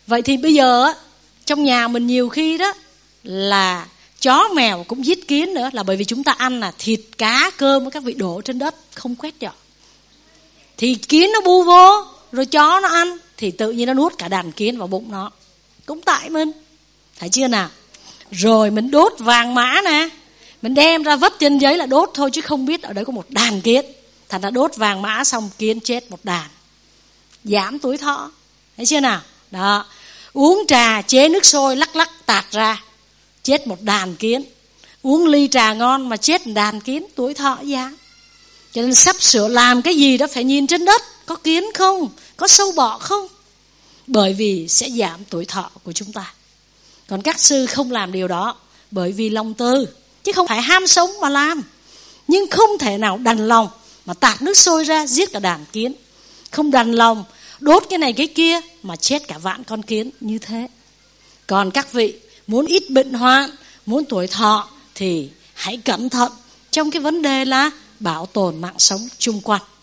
Vậy thì bây giờ á, trong nhà mình nhiều khi đó là chó mèo cũng giết kiến nữa, là bởi vì chúng ta ăn là thịt cá cơm các vị đổ trên đất không quét dọn, thì kiến nó bu vô rồi chó nó ăn thì tự nhiên nó nuốt cả đàn kiến vào bụng nó, cũng tại mình, thấy chưa nào? Rồi mình đốt vàng mã nè, mình đem ra vất trên giấy là đốt thôi chứ không biết ở đấy có một đàn kiến, thành ra đốt vàng mã xong kiến chết một đàn, giảm tuổi thọ, thấy chưa nào? Đó, uống trà chế nước sôi lắc lắc tạt ra chết một đàn kiến, uống ly trà ngon mà chết một đàn kiến, tuổi thọ giảm. Cho nên sắp sửa làm cái gì đó phải nhìn trên đất có kiến không, có sâu bọ không, bởi vì sẽ giảm tuổi thọ của chúng ta. Còn các sư không làm điều đó bởi vì lòng từ, chứ không phải ham sống mà làm. Nhưng không thể nào đành lòng mà tạt nước sôi ra giết cả đàn kiến, không đành lòng đốt cái này cái kia mà chết cả vạn con kiến như thế. Còn các vị muốn ít bệnh hoạn, muốn tuổi thọ thì hãy cẩn thận trong cái vấn đề là bảo tồn mạng sống chung quanh.